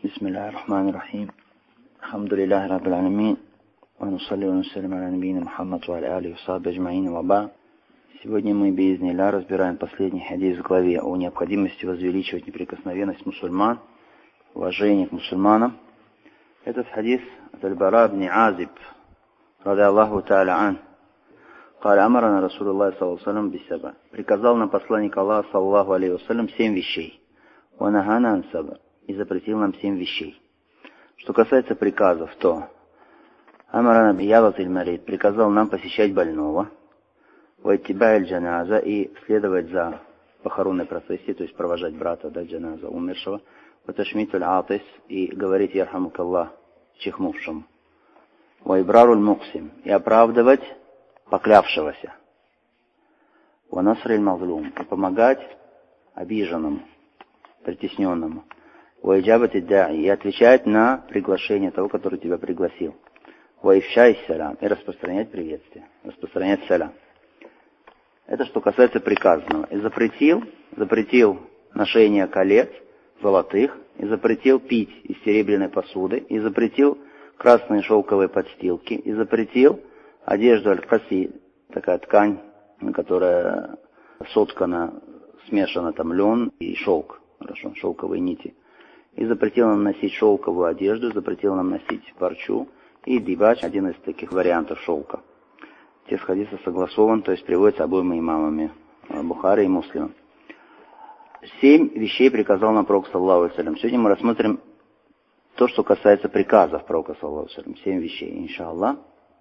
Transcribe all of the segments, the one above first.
بسم الله الرحمن الرحيم. الحمد لله رب العالمين. ونصلي ونسلم على نبينا Мухаммад ва аля алихи ва сахбихи аджмаин ва ба'д. Сегодня мы би'изни-ллах разбираем последний хадис в главе о необходимости возвеличивать неприкосновенность мусульман, уважение к мусульманам. Этот хадис от Аль-Бара ибн Азиб, ради Аллаху та'аля ан. قال أمرنا رسول الله صلى الله عليه وسلم بالسبع. Приказал нам посланник Аллаха саллаллаху алейхи ва саллям 7 вещей. Ва нахана ан саб'а. И запретил нам 7 вещей. Что касается приказов, то Амарана би'ядатиль марид, приказал нам посещать больного, ва иттиба'иль джаназа, и следовать за похоронной процессией, то есть провожать брата, да, джаназа умершего, ва ташмитуль атис, и говорить ярхамукаллах чихнувшему, ва ибраруль муксим, и оправдывать поклявшегося, ва насриль мазлум, и помогать обиженному, притесненному, ва иджабати да'и, и отвечать на приглашение того, который тебя пригласил, ва ифшай салям, и распространять приветствие, распространять салям. Это что касается приказанного. И запретил ношение колец золотых, и запретил пить из серебряной посуды, и запретил красные шелковые подстилки, и запретил одежду аль-каси, такая ткань, которая соткана, смешана там лен и шелк, хорошо, шелковые нити. И запретил нам носить шелковую одежду, запретил нам носить парчу, и дибач, один из таких вариантов шелка. Текст хадиса согласован, то есть приводится обоими имамами Бухари и Муслимом. 7 вещей приказал нам Пророк саллаллаху алейхи ва саллям. Сегодня мы рассмотрим то, что касается приказов Пророка саллаллаху алейхи ва саллям. 7 вещей, иншаллах.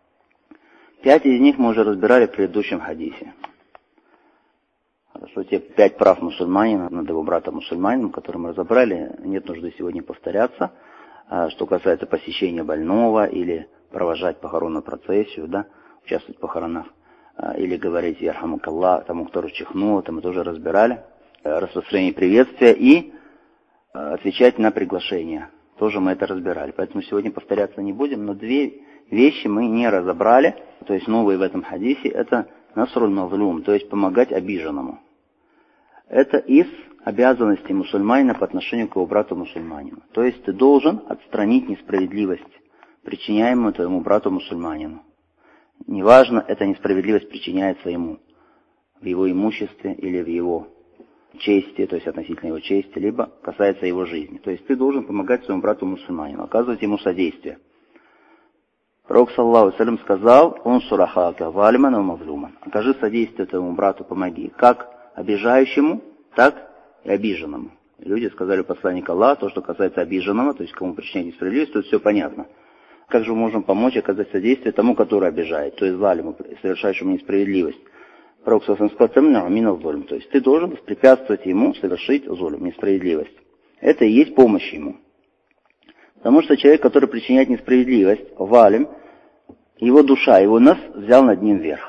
5 из них мы уже разбирали в предыдущем хадисе. Хорошо, те 5 прав мусульманина над его братом мусульманином, которые мы разобрали, нет нужды сегодня повторяться. Что касается посещения больного или провожать похоронную процессию, да, участвовать в похоронах, или говорить ярхамукаллах тому, кто чихнул, это мы тоже разбирали. Распространение приветствия и отвечать на приглашение. Тоже мы это разбирали. Поэтому сегодня повторяться не будем, но 2 вещи мы не разобрали, то есть новые в этом хадисе, это насруль мазлум, то есть помогать обиженному. Это из обязанностей мусульманина по отношению к его брату мусульманину. То есть ты должен отстранить несправедливость, причиняемую твоему брату мусульманину. Неважно, эта несправедливость причиняется ему в его имуществе или в его чести, то есть относительно его чести, либо касается его жизни. То есть ты должен помогать своему брату мусульманину, оказывать ему содействие. Пророк саллаллаху алейхи ва саллям сказал: «Он сурахака валиман ва мазлуман». Окажи содействие твоему брату, помоги, как обижающему, так и обиженному. И люди сказали посланнику Аллаха, то, что касается обиженного, то есть кому причиняет несправедливость, то все понятно. Как же мы можем помочь оказать содействие тому, который обижает, то есть залиму, совершающему несправедливость? Пророк саллаллаху алейхи ва саллям сказал: то есть ты должен воспрепятствовать ему совершить зулм, несправедливость. Это и есть помощь ему. Потому что человек, который причиняет несправедливость, валим, его душа, его нас взял над ним верх.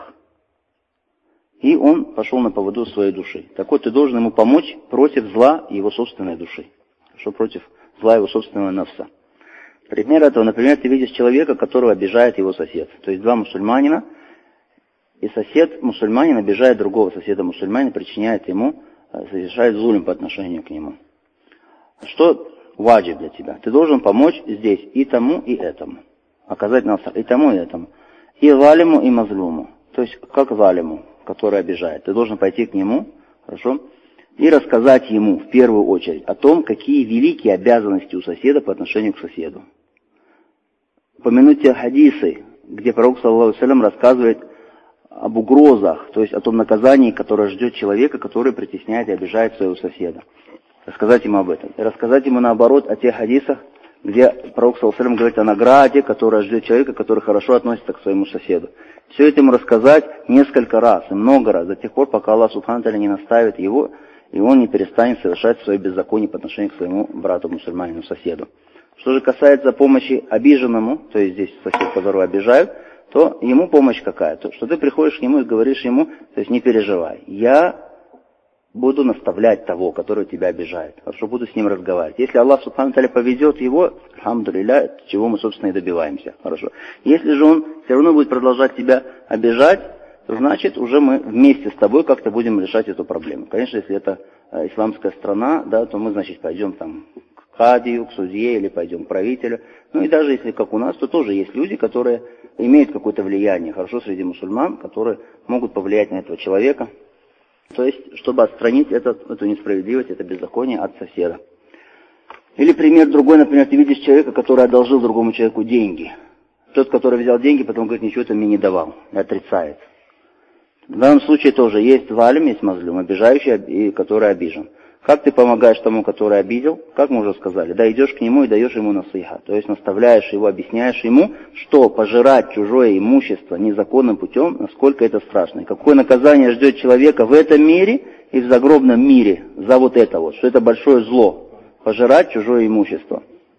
И он пошел на поводу своей души. Так вот, ты должен ему помочь против зла его собственной души. Что против зла его собственного нафса. Пример этого, например, ты видишь человека, которого обижает его сосед. То есть 2 мусульманина, и сосед мусульманин обижает другого соседа мусульманина, причиняет ему, совершает зулм по отношению к нему. Что ваджиб для тебя? Ты должен помочь здесь и тому, и этому. Оказать наср и тому, и этому. И валиму, и мазлуму. То есть, как валиму, который обижает. Ты должен пойти к нему, хорошо, и рассказать ему в первую очередь о том, какие великие обязанности у соседа по отношению к соседу. Упомянуть те хадисы, где Пророк саллаллаху алейхи ва саллям рассказывает об угрозах, то есть о том наказании, которое ждет человека, который притесняет и обижает своего соседа. Рассказать ему об этом. И рассказать ему наоборот о тех хадисах, где Пророк саллаллаху алейхи ва саллям говорит о награде, которая ждет человека, который хорошо относится к своему соседу. Все это ему рассказать несколько раз и много раз, до тех пор, пока Аллах субхану ва тааля не наставит его, и он не перестанет совершать свои беззакония по отношению к своему брату мусульманину, соседу. Что же касается помощи обиженному, то есть здесь сосед, которого обижают, то ему помощь какая? То, что ты приходишь к нему и говоришь ему, то есть не переживай, я буду наставлять того, который тебя обижает. Хорошо, буду с ним разговаривать. Если Аллах субхану ва тааля поведет его, альхамдулилля, чего мы, собственно, и добиваемся. Хорошо. Если же он все равно будет продолжать тебя обижать, то значит уже мы вместе с тобой как-то будем решать эту проблему. Конечно, если это исламская страна, да, то мы, значит, пойдем там кадию, к судье или пойдем к правителю. Ну и даже если как у нас, то тоже есть люди, которые имеют какое-то влияние, хорошо, среди мусульман, которые могут повлиять на этого человека. То есть, чтобы отстранить эту несправедливость, это беззаконие от соседа. Или пример другой, например, ты видишь человека, который одолжил другому человеку деньги. Тот, который взял деньги, потом говорит, ничего ты мне не давал, и отрицает. В данном случае тоже есть валим, есть мазлюм, обижающий и который обижен. Как ты помогаешь тому, который обидел? Как мы уже сказали, да, идешь к нему и даешь ему насыха. То есть наставляешь его, объясняешь ему, что пожирать чужое имущество незаконным путем, насколько это страшно. И какое наказание ждет человека в этом мире и в загробном мире за вот это вот, что это большое зло, пожирать чужое имущество.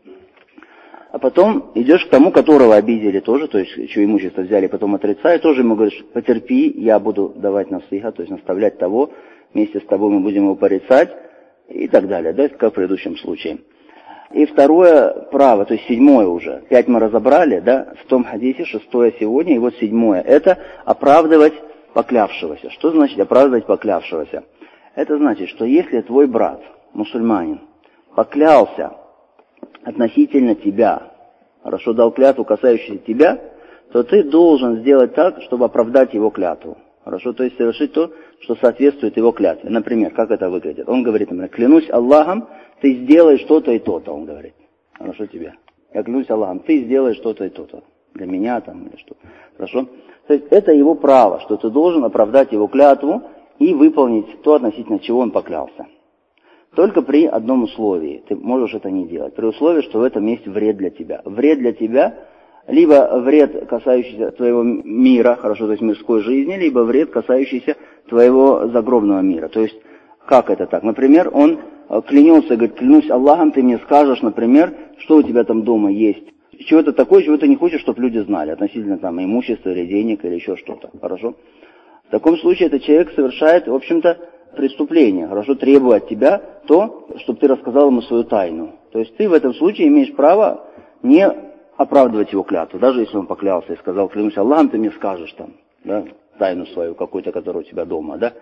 А потом идешь к тому, которого обидели тоже, то есть чье имущество взяли, потом отрицают, тоже ему говоришь, потерпи, я буду давать насыха, то есть наставлять того, вместе с тобой мы будем его порицать и так далее, да, как в предыдущем случае. И второе право, то есть седьмое уже, 5 мы разобрали, да, в том хадисе, 6 сегодня, и вот 7, это оправдывать поклявшегося. Что значит оправдывать поклявшегося? Это значит, что если твой брат, мусульманин, поклялся относительно тебя, хорошо дал клятву, касающуюся тебя, то ты должен сделать так, чтобы оправдать его клятву. Хорошо, то есть совершить то, что соответствует его клятве. Например, как это выглядит? Он говорит, например, клянусь Аллахом, ты сделаешь то-то и то-то, он говорит. Хорошо тебе. Я клянусь Аллахом, ты сделаешь то-то и то-то. Для меня там или что. Хорошо? То есть это его право, что ты должен оправдать его клятву и выполнить то, относительно чего он поклялся. Только при одном условии. Ты можешь это не делать. При условии, что в этом есть вред для тебя. Вред для тебя, либо вред, касающийся твоего мира, хорошо, то есть мирской жизни, либо вред, касающийся твоего загробного мира. То есть, как это так? Например, он клянется и говорит, клянусь Аллахом, ты мне скажешь, например, что у тебя там дома есть. Чего-то такое, чего ты не хочешь, чтобы люди знали, относительно там имущества или денег или еще что-то. Хорошо? В таком случае этот человек совершает, в общем-то, преступление, хорошо, требуя от тебя то, чтобы ты рассказал ему свою тайну. То есть ты в этом случае имеешь право не оправдывать его клятву, даже если он поклялся и сказал, клянусь Аллахом, ты мне скажешь там, да, тайну свою какую-то, которая у тебя дома, да,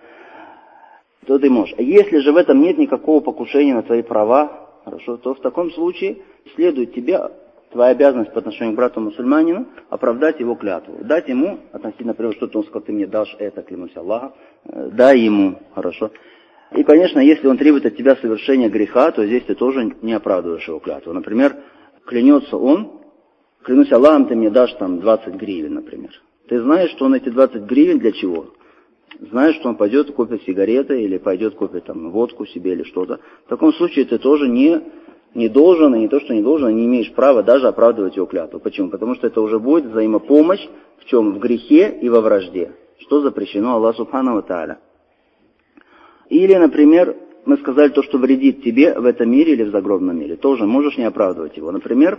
то ты можешь. А если же в этом нет никакого покушения на твои права, хорошо, то в таком случае следует тебе, твоя обязанность по отношению к брату мусульманину, оправдать его клятву. Дать ему, относительно, например, что-то он сказал, ты мне дашь это, клянусь Аллахом, дай ему, хорошо. И, конечно, если он требует от тебя совершения греха, то здесь ты тоже не оправдываешь его клятву. Например, клянется он, клянусь Аллахом, ты мне дашь там 20 гривен, например. Ты знаешь, что он эти 20 гривен для чего? Знаешь, что он пойдет купит сигареты или пойдет купит там водку себе или что-то. В таком случае ты тоже не должен, и не то, что не должен, а не имеешь права даже оправдывать его клятву. Почему? Потому что это уже будет взаимопомощь в чем? В грехе и во вражде. Что запрещено Аллаху Субхану ва Тааля. Или, например, мы сказали то, что вредит тебе в этом мире или в загробном мире. Тоже можешь не оправдывать его. Например,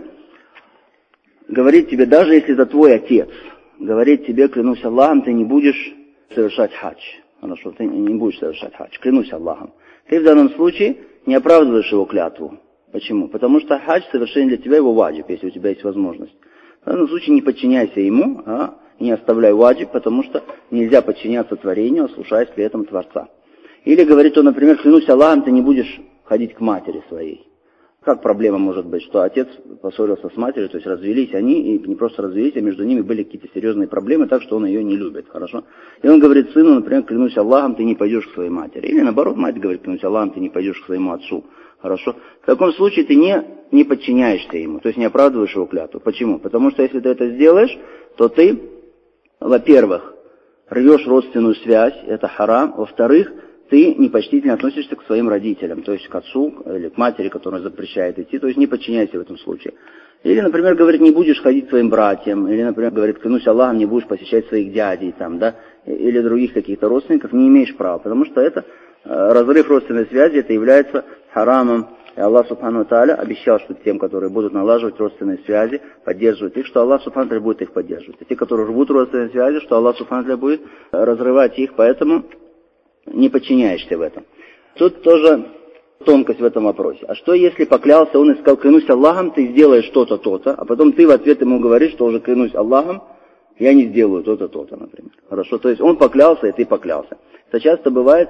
говорит тебе, даже если это твой отец, говорит тебе, клянусь Аллахом, ты не будешь совершать хадж. Хорошо, ты не будешь совершать хадж. Клянусь Аллахом. Ты в данном случае не оправдываешь его клятву. Почему? Потому что хадж совершенно для тебя его ваджиб, если у тебя есть возможность. В данном случае не подчиняйся ему, не оставляй ваджиб, потому что нельзя подчиняться творению, ослушаясь при этом Творца. Или говорит он, например, клянусь Аллахом, ты не будешь ходить к матери своей. Как проблема может быть, что отец поссорился с матерью, то есть развелись они, и не просто развелись, а между ними были какие-то серьезные проблемы, так что он ее не любит, хорошо? И он говорит сыну, например, клянусь Аллахом, ты не пойдешь к своей матери. Или наоборот, мать говорит, клянусь Аллахом, ты не пойдешь к своему отцу, хорошо? В таком случае ты не подчиняешься ему, то есть не оправдываешь его клятву. Почему? Потому что если ты это сделаешь, то ты, во-первых, рвешь родственную связь, это харам, во-вторых, ты непочтительно относишься к своим родителям, то есть к отцу или к матери, которая запрещает идти, то есть не подчиняйся в этом случае. Или, например, говорит, не будешь ходить к своим братьям, или, например, говорит, клянусь Аллахом, не будешь посещать своих дядей, там, да, или других каких-то родственников, не имеешь права, потому что это разрыв родственной связи, это является харамом. И Аллах Субхану ва Тааля обещал, что тем, которые будут налаживать родственные связи, поддерживать их, что Аллах Субхану ва Тааля будет их поддерживать. А те, которые рвут родственные связи, что Аллах Субхану ва Тааля будет разрывать их, поэтому не подчиняешься в этом. Тут тоже тонкость в этом вопросе. А что если поклялся он и сказал, клянусь Аллахом, ты сделаешь что-то, то-то, а потом ты в ответ ему говоришь, что уже клянусь Аллахом, я не сделаю то-то, то-то, например. Хорошо, то есть он поклялся, и ты поклялся. Это часто бывает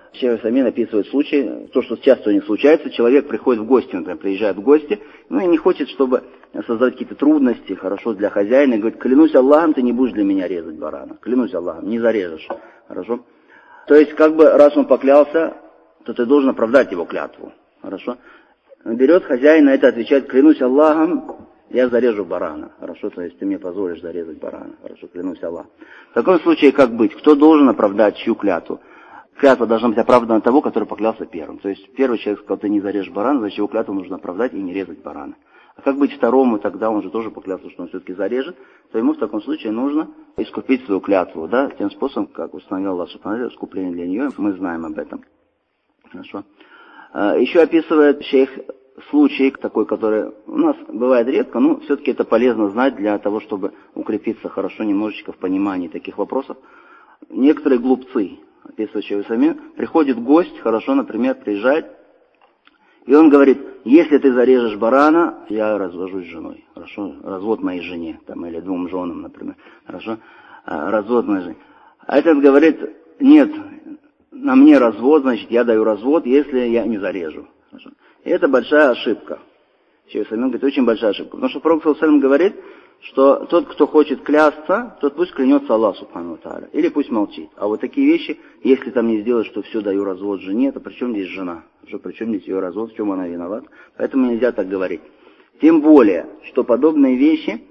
Шейх Самин описывает случай, то, что часто у них случается, человек приходит в гости, например, приезжает в гости, и не хочет, чтобы создать какие-то трудности, хорошо, для хозяина, и говорит, клянусь Аллахом, ты не будешь для меня резать барана, клянусь Аллахом, не зарежешь, хорошо. То есть, раз он поклялся, то ты должен оправдать его клятву, хорошо. Берет хозяин на это, отвечает, клянусь Аллахом, я зарежу барана, хорошо, то есть ты мне позволишь зарезать барана, хорошо, клянусь Аллахом. В таком случае, как быть? Кто должен оправдать чью клятву? Клятва должна быть оправдана того, который поклялся первым. То есть первый человек сказал, ты не зарежешь барана, значит его клятву нужно оправдать и не резать барана. А как быть второму, тогда он же тоже поклялся, что он все-таки зарежет, то ему в таком случае нужно искупить свою клятву, да, тем способом, как установил Аллах Субхану ва Тааля, искупление для нее, мы знаем об этом. Хорошо. Еще описывает шейх случай такой, который у нас бывает редко, но все-таки это полезно знать для того, чтобы укрепиться хорошо немножечко в понимании таких вопросов. Некоторые глупцы, описывает шейх Самин, приходит гость, хорошо, например, приезжает, и он говорит, если ты зарежешь барана, я развожусь с женой, хорошо, развод моей жене, там, или 2 женам, например, хорошо, развод моей жене. А этот говорит, нет, на мне развод, значит, я даю развод, если я не зарежу. Хорошо. И это большая ошибка. Шейх Самин говорит, очень большая ошибка. Потому что Пророк саллаллаху алейхи ва саллям говорит, что тот, кто хочет клясться, тот пусть клянется Аллаху Субхану ва Тааля, или пусть молчит. А вот такие вещи, если там не сделать, что все, даю развод жене, то при чем здесь жена? При чем здесь ее развод, в чем она виновата? Поэтому нельзя так говорить. Тем более, что подобные вещи,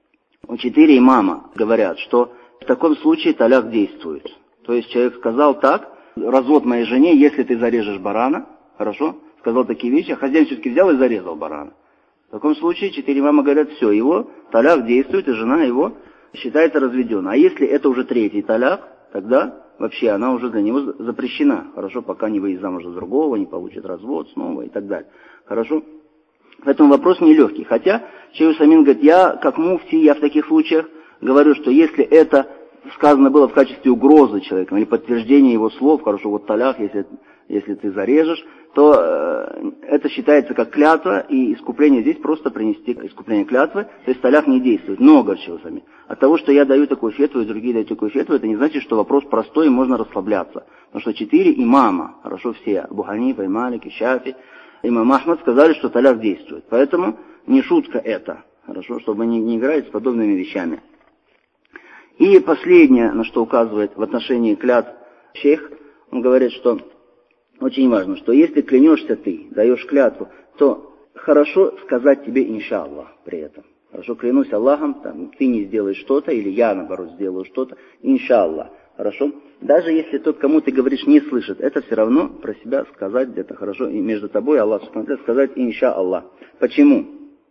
4 имама говорят, что в таком случае таляк действует. То есть человек сказал так, развод моей жене, если ты зарежешь барана, хорошо, сказал такие вещи, а хозяин все-таки взял и зарезал барана. В таком случае 4 имама говорят, все, его таляк действует, и жена его считается разведенной. А если это уже 3-й таляк, тогда вообще она уже для него запрещена, хорошо, пока не выйдет замуж за другого, не получит развод снова и так далее. Хорошо? Поэтому вопрос нелегкий. Хотя шейх Самин говорит, я как муфти, я в таких случаях говорю, что если это сказано было в качестве угрозы человеком или подтверждения его слов, хорошо, вот таляк, если ты зарежешь, то это считается как клятва, и искупление здесь просто принести искупление клятвы, то есть таляк не действует. Но, говорит шейх Самин, от того, что я даю такую фетву, и другие дают такую фетву, это не значит, что вопрос простой и можно расслабляться. Потому что 4 имама, хорошо, все, Абу Ханифа, и Малик, и Шафи, имам Ахмад сказали, что таляк действует. Поэтому не шутка это, хорошо, чтобы не играть с подобными вещами. И последнее, на что указывает в отношении клятв шейх, он говорит, что очень важно, что если клянешься ты, даешь клятву, то хорошо сказать тебе иншаллах при этом. Хорошо, клянусь Аллахом, там, ты не сделаешь что-то, или я, наоборот, сделаю что-то, иншаллах. Хорошо? Даже если тот, кому ты говоришь, не слышит, это все равно про себя сказать где-то хорошо, и между тобой и Аллахом сказать иншаллах. Почему?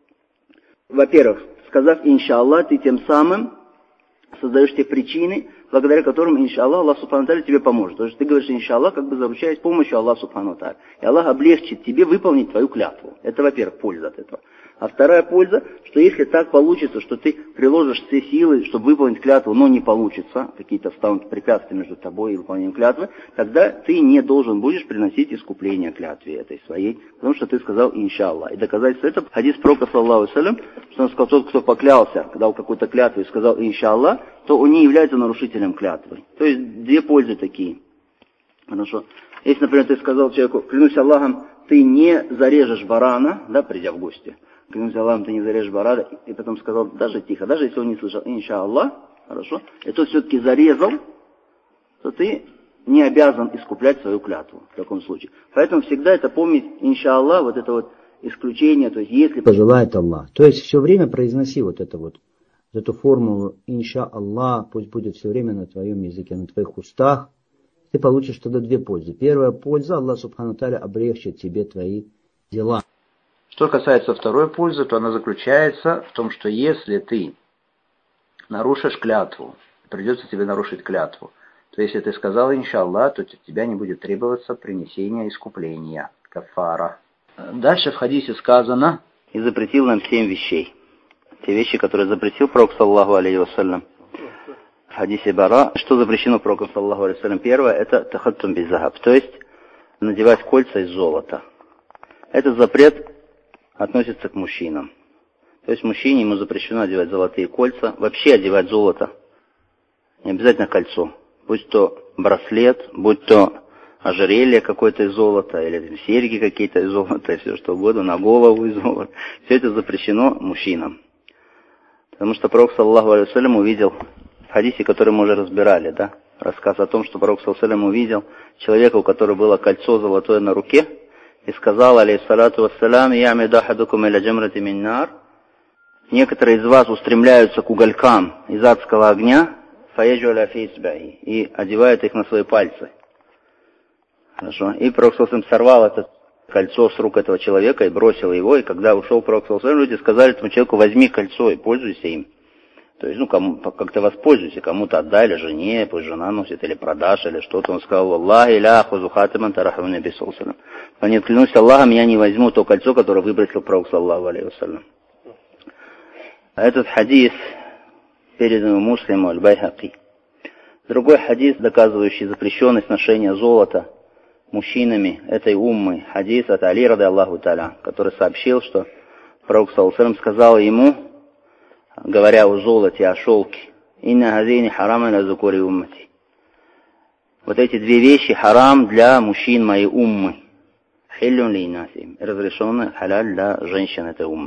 Во-первых, сказав иншаллах, ты тем самым создаешь те причины, благодаря которым, иншаллах, Аллах Субхану Тааля тебе поможет. Потому что ты говоришь иншаллах, как бы заручаясь помощью Аллаха Субхану Тааля. И Аллах облегчит тебе выполнить твою клятву. Это, во-первых, польза от этого. А вторая польза, что если так получится, что ты приложишь все силы, чтобы выполнить клятву, но не получится, какие-то встанут препятствия между тобой и выполнением клятвы, тогда ты не должен будешь приносить искупление клятве этой своей, потому что ты сказал иншаллах. И доказательство это хадис пророка саллаллаху алейхи ва саллям, что он сказал, тот, кто поклялся, дал какую-то клятву и сказал иншаллах, то он не является нарушителем клятвы. То есть 2 пользы такие. Хорошо. Если, например, ты сказал человеку, клянусь Аллахом, ты не зарежешь барана, да, придя в гости. Клянусь Аллахом, ты не зарежешь барана, и потом сказал, даже тихо, даже если он не слышал, иншаллах, хорошо, и тот все-таки зарезал, то ты не обязан искуплять свою клятву в таком случае. Поэтому всегда это помнить, иншаллах, вот это вот исключение, то есть если пожелает Аллах. То есть все время произноси вот эту формулу иншаллах, пусть будет все время на твоем языке, на твоих устах. Ты получишь тогда 2 пользы. Первая польза, Аллах Субхану Тааля облегчит тебе твои дела. Что касается второй пользы, то она заключается в том, что если ты нарушишь клятву, придется тебе нарушить клятву, то если ты сказал иншаллах, то от тебя не будет требоваться принесение искупления, кафара. Дальше в хадисе сказано, и запретил нам 7 вещей. Те вещи, которые запретил Пророк саллаллаху алейхи ва саллям. В хадисе Бара, что запрещено Пророком саллаллаху алейхи ва саллям? Первое, это тахаттум бизахаб, то есть надевать кольца из золота. Этот запрет относится к мужчинам. То есть мужчине ему запрещено одевать золотые кольца, вообще одевать золото, не обязательно кольцо, будь то браслет, будь то ожерелье какое-то из золота, или серьги какие-то из золота, все что угодно, на голову из золота. Все это запрещено мужчинам. Потому что Пророк, саллаллаху алейхи вассалям, увидел в хадисе, который мы уже разбирали, да, рассказ о том, что Пророк, саллаллаху алейхи вассалям, увидел человека, у которого было кольцо золотое на руке, и сказал, алейхиссалату вассалям, «Ямиду ахадукум иля джамрати мин нар». Некоторые из вас устремляются к уголькам из адского огня, фаяджу аля фи исбаи, и одевают их на свои пальцы. Хорошо. И Пророк саллаллаху алейхи вассалям сорвал это кольцо с рук этого человека и бросил его, и когда ушел Пророк саллаллаху алейхи вассалям, люди сказали этому человеку, возьми кольцо и пользуйся им. То есть, как-то воспользуйся, кому-то отдай, или жене, пусть жена носит, или продашь, или что-то. Он сказал, «Аллахи ля ахузу хатаман тараху наби саллаллаху алейхи вассалям». Но не клянусь Аллахом, я не возьму то кольцо, которое выбросил Пророк саллаллаху алейхи вассалям. Этот хадис передан Муслиму аль-Байхаки. Другой хадис, доказывающий запрещенность ношения золота мужчинами этой уммы, хадис от Али рады Аллаху та'аля, который сообщил, что Пророк саллаллаху алейхи вассалям сказал ему, говоря о золоте, о шелке, «Инна хазини харам ля зукури уммати». Вот эти две вещи харам для мужчин моей уммы. Хиллюн ли инасим. Разрешено халяль для женщин этой уммы.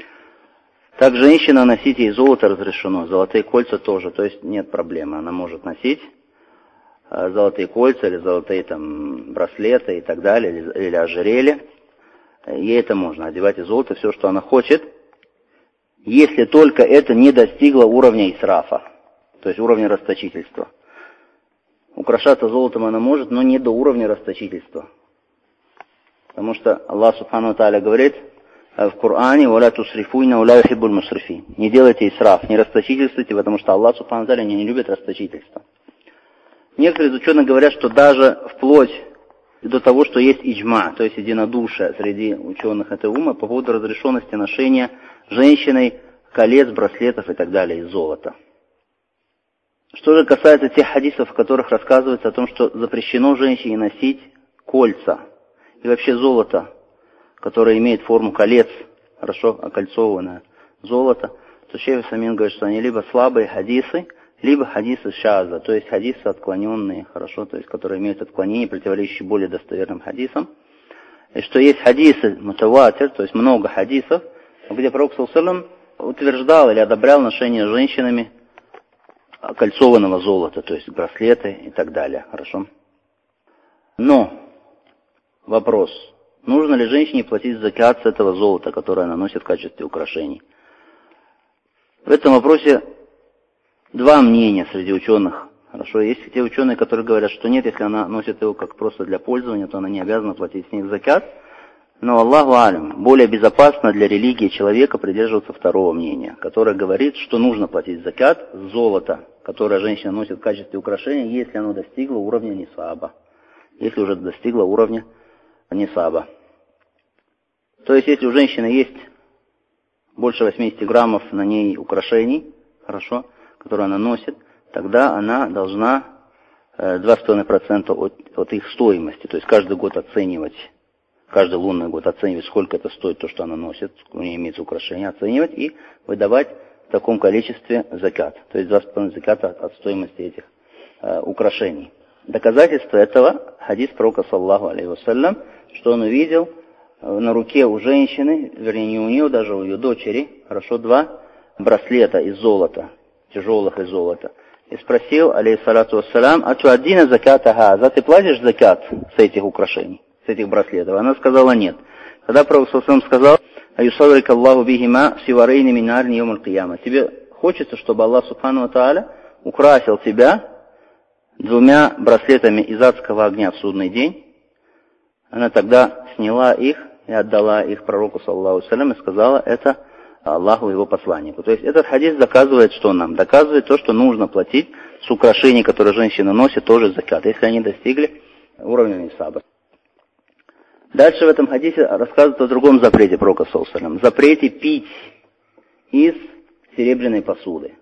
Так женщина носить ей золото разрешено, золотые кольца тоже, то есть нет проблемы, она может носить золотые кольца или золотые там браслеты и так далее, или ожерелья. Ей это можно, одевать из золота все, что она хочет, если только это не достигло уровня исрафа, то есть уровня расточительства. Украшаться золотом она может, но не до уровня расточительства. Потому что Аллах Субхану ва Тааля говорит в Коране, «Валя тусрифуйна, валя юхиббуль мусрифи». Не делайте исраф, не расточительствуйте, потому что Аллах Субхану ва Тааля не любит расточительство. Некоторые из ученых говорят, что даже вплоть до того, что есть иджма, то есть единодушие среди ученых этой уммы по поводу разрешенности ношения женщиной колец, браслетов и так далее из золота. Что же касается тех хадисов, в которых рассказывается о том, что запрещено женщине носить кольца и вообще золото, которое имеет форму колец, хорошо окольцованное золото, то шейх Самин говорит, что они либо слабые хадисы, либо хадисы шаза, то есть хадисы отклоненные, хорошо, то есть которые имеют отклонение, противоречащие более достоверным хадисам. И что есть хадисы мутаватир, то есть много хадисов, где Пророк саллаллаху алейхи вассалям утверждал или одобрял ношение женщинами окольцованного золота, то есть браслеты и так далее, хорошо. Но вопрос, нужно ли женщине платить закат с этого золота, которое она носит в качестве украшений? В этом вопросе два мнения среди ученых. Хорошо, есть те ученые, которые говорят, что нет, если она носит его как просто для пользования, то она не обязана платить с них закат. Но Аллаху алям, более безопасно для религии человека придерживаться второго мнения, которое говорит, что нужно платить закат с золота, которое женщина носит в качестве украшения, если оно достигло уровня нисаба. Если уже достигло уровня нисаба. То есть, если у женщины есть больше 80 граммов на ней украшений, хорошо, которые она носит, тогда она должна 2,5% от их стоимости, то есть каждый год оценивать, каждый лунный год оценивать, сколько это стоит, то, что она носит, у нее имеется украшение, оценивать и выдавать в таком количестве закат, то есть 2,5% заката от стоимости этих украшений. Доказательство этого хадис пророка саллаллаху алейхи вассалям, что он увидел на руке у женщины, вернее не у нее, даже у ее дочери, хорошо, 2 браслета из золота, тяжелых из золота. И спросил, алейхиссалату вассалям, а туаддина заката хаза, ты платишь закат с этих украшений, с этих браслетов? Она сказала нет. Тогда Пророк саллаллаху алейхи вассалям сказал, аюсаврик Аллаху бихима сиварейни минарни йом аль-кияма. Тебе хочется, чтобы Аллах Субхану ва Тааля украсил тебя 2 браслетами из адского огня в судный день? Она тогда сняла их и отдала их пророку саллаллаху алейхи вассалям и сказала, это Аллаху его посланнику. То есть этот хадис доказывает, что нам? Доказывает то, что нужно платить с украшений, которые женщина носит, тоже закат, если они достигли уровня нисаба. Дальше в этом хадисе рассказывается о другом запрете пророка саллаллаху алейхи вассалям. Запрете пить из серебряной посуды.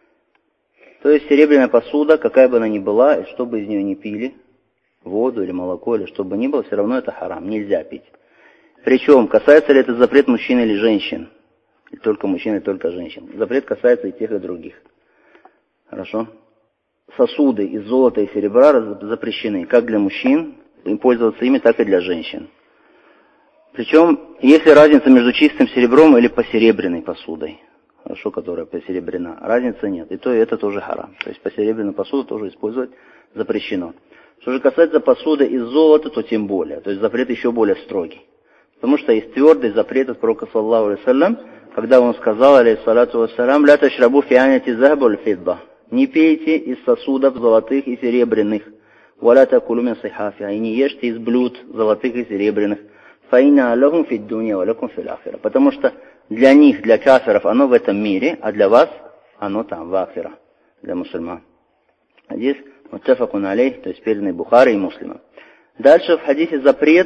То есть серебряная посуда, какая бы она ни была, и что бы из нее ни пили, воду или молоко, или что бы ни было, все равно это харам, нельзя пить. Причем, касается ли это запрет мужчин или женщин? И только мужчин, и только женщин. Запрет касается и тех, и других. Хорошо? Сосуды из золота и серебра запрещены как для мужчин, пользоваться ими, так и для женщин. Причем, есть ли разница между чистым серебром или посеребряной посудой, хорошо, которая посеребрена? Разницы нет. И то, и это тоже харам. То есть посеребряную посуду тоже использовать запрещено. Что же касается посуды из золота, то тем более. То есть запрет еще более строгий. Потому что есть твердый запрет от пророка, саллаллаху алейхи вассалям, когда он сказал, алейхиссалату вассалям, «Ля ташрабу фи аняти захаба аль фидда». Не пейте из сосудов золотых и серебряных. «Валя такулу мин сихафиха». И не ешьте из блюд золотых и серебряных. «Фаинна аллахум фид дунья валякум фил ахира». Потому что для них, для кафиров, оно в этом мире, а для вас оно там, в ахира, для мусульман. Хадис муттафакун алейх, то есть переданный Бухари и Муслима. Дальше в хадисе запрет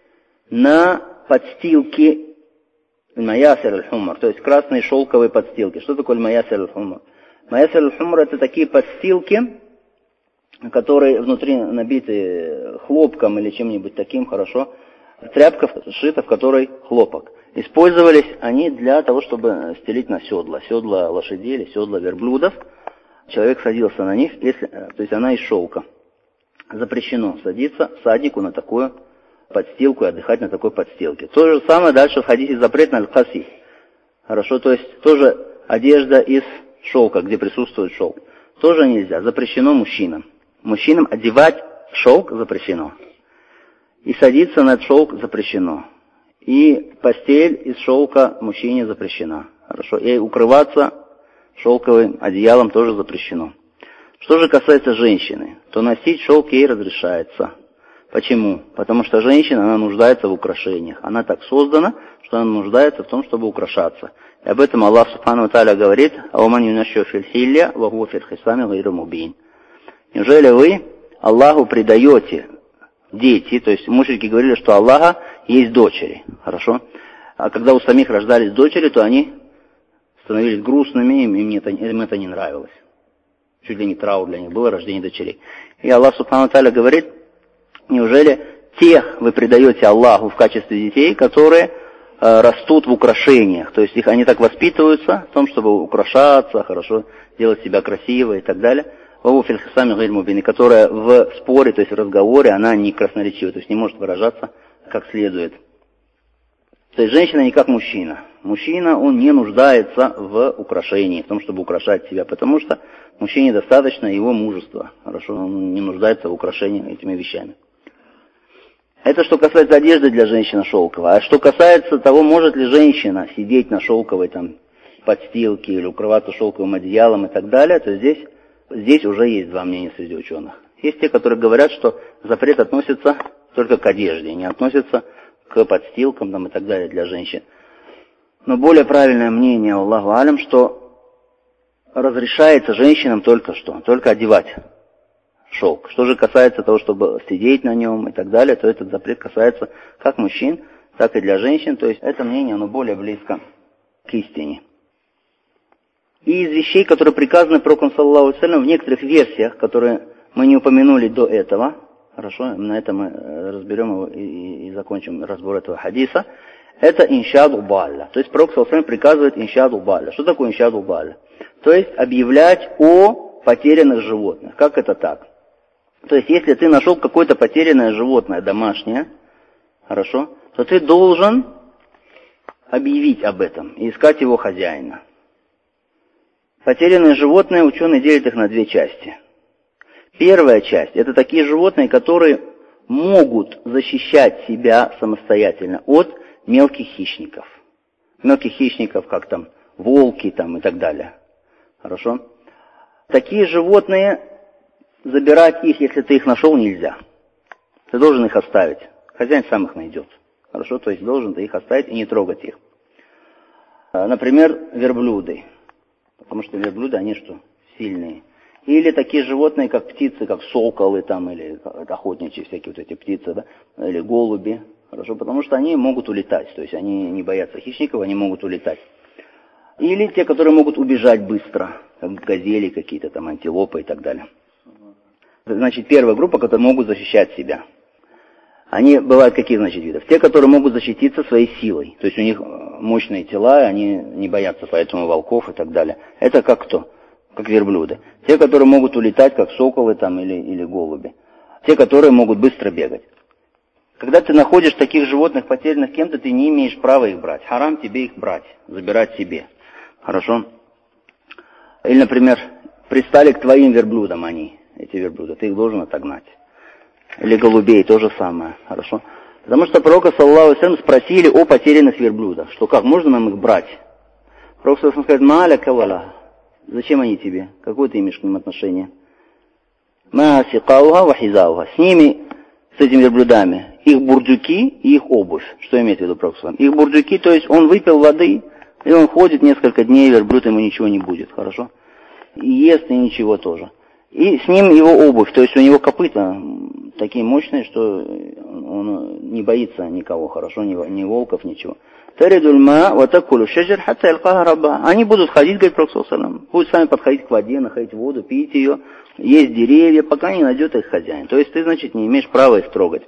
на подстилки маясир аль-хумр, то есть красные шелковые подстилки. Что такое маясир аль-хумр? Маясир аль-хумр — это такие подстилки, которые внутри набиты хлопком или чем-нибудь таким, хорошо. Тряпка сшита, в которой хлопок. Использовались они для того, чтобы стелить на седла. Седла лошадей или седла верблюдов. Человек садился на них, то есть она из шелка. Запрещено садиться всаднику на такую подстилку и отдыхать на такой подстилке. То же самое дальше в хадисе запрет на аль-каси. Хорошо, то есть тоже одежда из шелка, где присутствует шелк. Тоже нельзя, запрещено мужчинам. Мужчинам одевать шелк запрещено. И садиться на шелк запрещено. И постель из шелка мужчине запрещена. Хорошо, и укрываться шелковым одеялом тоже запрещено. Что же касается женщины, то носить шелк ей разрешается. Почему? Потому что женщина, она нуждается в украшениях. Она так создана, что она нуждается в том, чтобы украшаться. И об этом Аллах Субхану ва Тааля говорит: «Ауман юнашшу фил хилля, ва хуа фил хисами гайру мубин». Неужели вы Аллаху предаете дети? То есть мушрики говорили, что Аллаха есть дочери. Хорошо? А когда у самих рождались дочери, то они становились грустными, им это не нравилось. Чуть ли не траур для них было рождение дочерей. И Аллах Субхану ва Тааля говорит: неужели тех вы предаете Аллаху в качестве детей, которые растут в украшениях? То есть они так воспитываются в том, чтобы украшаться, хорошо, делать себя красиво и так далее. Ваху фил хисами гайру мубин, которая в споре, то есть в разговоре, она не красноречива, то есть не может выражаться как следует. То есть женщина не как мужчина. Мужчина, он не нуждается в украшении, в том, чтобы украшать себя, потому что мужчине достаточно его мужества. Хорошо, он не нуждается в украшении этими вещами. Это что касается одежды для женщины шелковой. А что касается того, может ли женщина сидеть на шелковой там подстилке или укрываться шелковым одеялом и так далее, то здесь уже есть два мнения среди ученых. Есть те, которые говорят, что запрет относится только к одежде, не относится к подстилкам там, и так далее для женщин. Но более правильное мнение, Аллаху алям, что разрешается женщинам только что? Только одевать шелк. Что же касается того, чтобы сидеть на нем и так далее, то этот запрет касается как мужчин, так и для женщин. То есть это мнение, оно более близко к истине. И из вещей, которые приказаны пророком, саллаллаху алейхи ва саллям, в некоторых версиях, которые мы не упомянули до этого, хорошо, на этом мы разберем его и закончим разбор этого хадиса, это иншаду балля. То есть пророк, саллаллаху алейхи ва саллям, приказывает иншаду балля. Что такое иншаду балля? То есть объявлять о потерянных животных. Как это так? То есть если ты нашел какое-то потерянное животное домашнее, хорошо, то ты должен объявить об этом и искать его хозяина. Потерянные животные, ученые делят их на две части. Первая часть — это такие животные, которые могут защищать себя самостоятельно от мелких хищников. Мелких хищников, как там волки там, и так далее. Хорошо? Такие животные, забирать их, если ты их нашел, нельзя. Ты должен их оставить. Хозяин сам их найдет. Хорошо? То есть должен ты их оставить и не трогать их. Например, верблюды. Потому что верблюды, они что? Сильные. Или такие животные, как птицы, как соколы там, или охотничьи всякие вот эти птицы, да? Или голуби. Хорошо? Потому что они могут улетать. То есть они не боятся хищников, они могут улетать. Или те, которые могут убежать быстро. Как газели какие-то, там антилопы и так далее. Значит, первая группа, которые могут защищать себя. Они бывают какие, значит, видов? Те, которые могут защититься своей силой. То есть у них мощные тела, они не боятся поэтому волков и так далее. Это как кто? Как верблюды. Те, которые могут улетать, как соколы там или голуби. Те, которые могут быстро бегать. Когда ты находишь таких животных, потерянных кем-то, ты не имеешь права их брать. Харам тебе их брать, забирать себе. Хорошо? Или, например, пристали к твоим верблюдам они, эти верблюды, ты их должен отогнать. Или голубей, то же самое. Хорошо? Потому что пророка, саллаллаху алейхи ва саллям, спросили о потерянных верблюдах, что как, можно нам их брать? Пророк, саллаллаху алейхи ва саллям, ма'аля кавала. Зачем они тебе? Какое ты имеешь к ним отношение? Ма сикауха ва хизауха. С ними, с этими верблюдами, их бурдюки и их обувь. Что имеет в виду пророк, саллаллаху алейхи ва саллям? Их бурдюки, то есть он выпил воды, и он ходит несколько дней, верблюд ему ничего не будет, хорошо? И ест, и ничего тоже. И с ним его обувь, то есть у него копыта такие мощные, что он не боится никого, хорошо, ни волков, ничего. Они будут ходить, говорит Пророк, саллаллаху алейхи ва саллям, будут сами подходить к воде, находить воду, пить ее, есть деревья, пока не найдет их хозяин. То есть ты, значит, не имеешь права их трогать.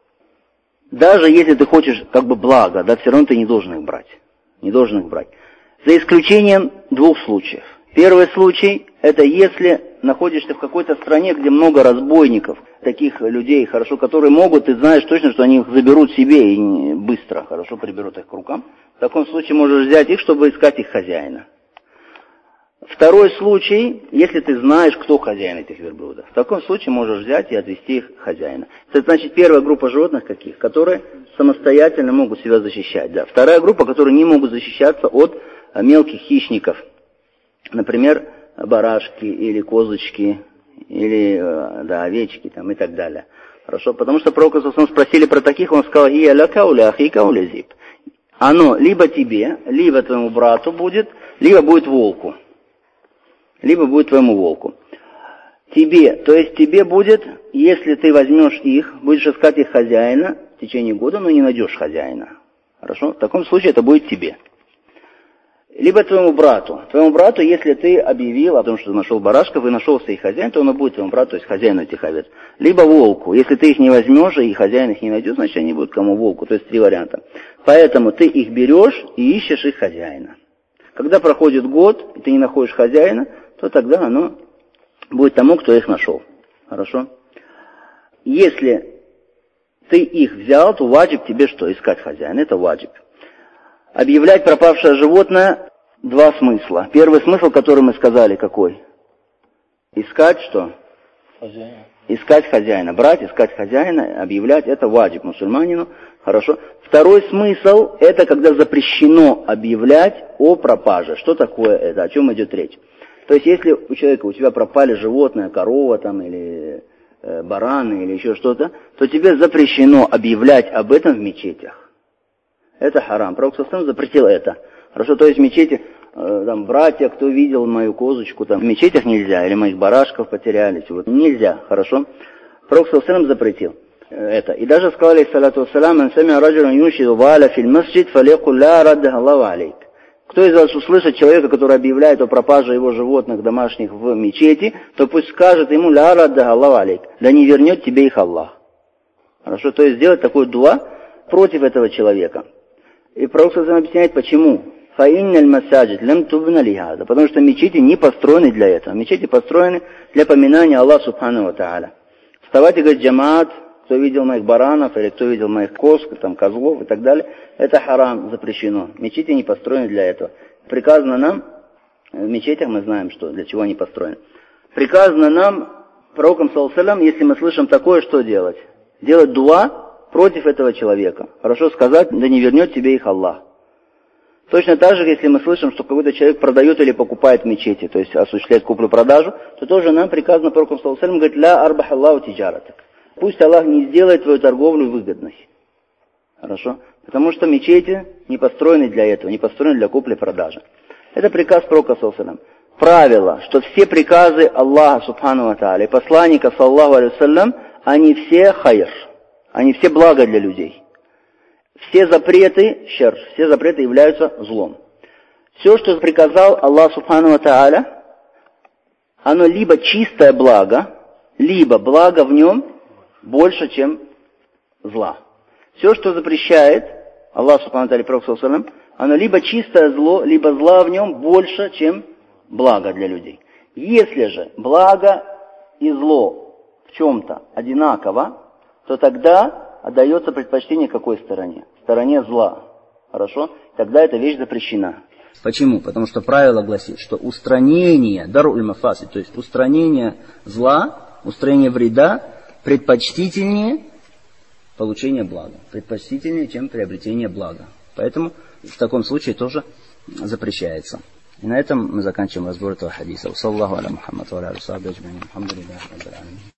Даже если ты хочешь как бы блага, да, все равно ты не должен их брать. Не должен их брать. За исключением двух случаев. Первый случай, это если находишься в какой-то стране, где много разбойников, таких людей, хорошо, которые могут, ты знаешь точно, что они их заберут себе и быстро, хорошо, приберут их к рукам. В таком случае можешь взять их, чтобы искать их хозяина. Второй случай, если ты знаешь, кто хозяин этих верблюдов. В таком случае можешь взять и отвезти их хозяина. Это значит первая группа животных каких, которые самостоятельно могут себя защищать. Да. Вторая группа, которые не могут защищаться от мелких хищников. Например, барашки или козочки, или да, овечки там, и так далее. Хорошо, потому что пророка спросили про таких, он сказал, «Ия ляка уля ахика уля зиб». Оно либо тебе, либо твоему брату будет, либо будет волку. Либо будет твоему волку. Тебе, то есть тебе будет, если ты возьмешь их, будешь искать их хозяина в течение года, но не найдешь хозяина. Хорошо? В таком случае это будет тебе. Либо твоему брату. Твоему брату, если ты объявил о том, что нашел барашков и нашелся их хозяин, то он будет твоему брату, то есть хозяину этих овец. Либо волку. Если ты их не возьмешь, и хозяин их не найдет, значит они будут кому волку. То есть три варианта. Поэтому ты их берешь и ищешь их хозяина. Когда проходит год, и ты не находишь хозяина, то тогда оно будет тому, кто их нашел. Хорошо? Если ты их взял, то ваджиб тебе что? Искать хозяина. Это ваджиб. Объявлять пропавшее животное два смысла. Первый смысл, который мы сказали, какой? Искать что? Хозяина. Искать хозяина. Брать, искать хозяина, объявлять, это ваджиб мусульманину. Хорошо. Второй смысл, это когда запрещено объявлять о пропаже. Что такое это? О чем идет речь? То есть, если у человека, у тебя пропали животное, корова там, или бараны, или еще что-то, то тебе запрещено объявлять об этом в мечетях. Это харам. Пророк саллаллаху алейхи ва саллям запретил это. Хорошо, то есть в мечети, там, братья, кто видел мою козочку, там, в мечетях нельзя, или моих барашков потерялись, вот, нельзя, хорошо. Пророк саллаллаху алейхи ва саллям запретил это. И даже сказал, алейхиссалату вассалям, «Ман самиа раджулан юншиду вааля филь масджид, фалякуль ла раддаха Аллаху алейк». Кто из вас услышит человека, который объявляет о пропаже его животных домашних в мечети, то пусть скажет ему «Ля раддаха Аллаху алейк», да не вернет тебе их Аллах. Хорошо, то есть сделать такой дуа против этого человека. И пророк саллаллаху алейхи ва саллям объясняет, почему. «Фаинналь масаджид лям тубна лихаза», потому что мечети не построены для этого. Мечети построены для поминания Аллаха субхану ва тааля. Вставать и говорить «Джамаат», кто видел моих баранов, или кто видел моих коз, там, козлов и так далее, это харам, запрещено. Мечети не построены для этого. Приказано нам, в мечетях мы знаем, что, для чего они построены. Приказано нам, пророком саллаллаху алейхи ва саллям, если мы слышим такое, что делать? Делать дуа против этого человека. Хорошо сказать, да не вернет тебе их Аллах. Точно так же, если мы слышим, что какой-то человек продает или покупает в мечети, то есть осуществляет куплю-продажу, то тоже нам приказано пророком саллаллаху алейхи ва саллям, говорит, «Ля арбах Аллаху тиджаратак». Пусть Аллах не сделает твою торговлю выгодной. Хорошо? Потому что мечети не построены для этого, не построены для купли-продажи. Это приказ пророка саллаллаху алейхи ва саллям. Правило, что все приказы Аллаха субхану ва тааля и посланника саллаллаху алейхи ва саллям, они все хайр, они все благо для людей. Все запреты, все запреты являются злом. Все, что приказал Аллах субхану ва тааля, оно либо чистое благо, либо благо в нем больше, чем зла. Все, что запрещает Аллах субхану ва тааля и пророк саллаллаху алейхи ва саллям, оно либо чистое зло, либо зла в нем больше, чем благо для людей. Если же благо и зло в чем-то одинаково, то тогда отдается предпочтение какой стороне? Стороне зла. Хорошо? Тогда эта вещь запрещена. Почему? Потому что правило гласит, что устранение, даруль мафаси, то есть устранение зла, устранение вреда предпочтительнее получения блага. Предпочтительнее, чем приобретение блага. Поэтому в таком случае тоже запрещается. И на этом мы заканчиваем разбор этого хадиса. Саллаху аля Мухаммад ва аля алейхи ва сахбихи аджмаин. Алхамдулиллахи раббил аламин.